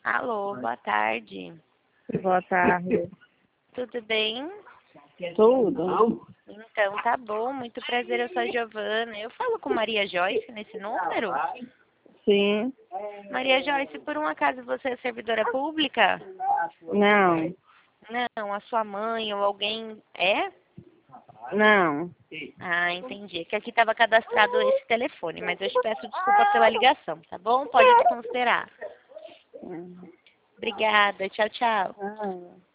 Alô, boa tarde. Boa tarde. Tudo bem? Tudo? Então, tá bom. Muito prazer, eu sou a Giovana. Eu falo com Maria Joyce nesse número? Sim. Maria Joyce, por um acaso você é servidora pública? Não. Não, a sua mãe ou alguém é? Não. Ah, entendi. Que aqui estava cadastrado esse telefone, mas eu te peço desculpa pela ligação, tá bom? Pode desconsiderar. Obrigada. Tchau, tchau. Ah.